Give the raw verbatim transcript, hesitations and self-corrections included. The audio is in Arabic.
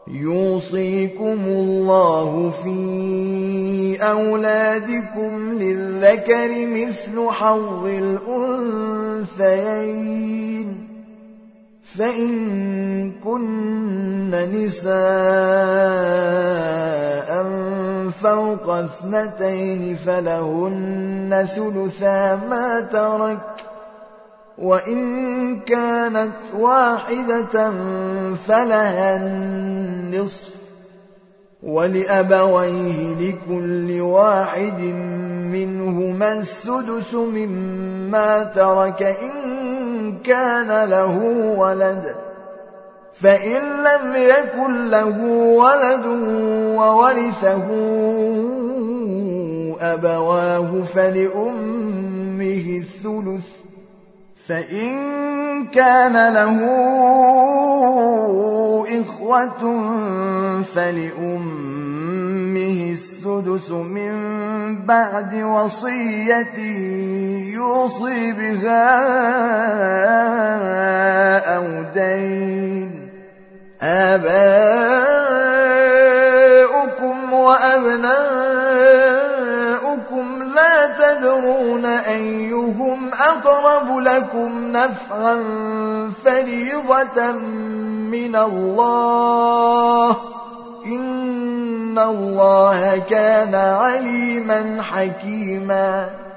يوصيكم الله في أولادكم للذكر مثل حظ الأنثيين فإن كن نساء فوق اثنتين فلهن ثلثا ما ترك وإن كانت واحدة فلها النصف ولأبويه لكل واحد منهما السدس مما ترك إن كان له ولد فإن لم يكن له ولد وورثه أبواه فلأمه الثلث فإن كان له إخوة فلأمه السدس من بعد وصية يوصي بها أو دين آباؤكم وأبناؤكم لا تدرون أيهم أقرب لكم نفعا فريضة من الله إن الله كان عليما حكيما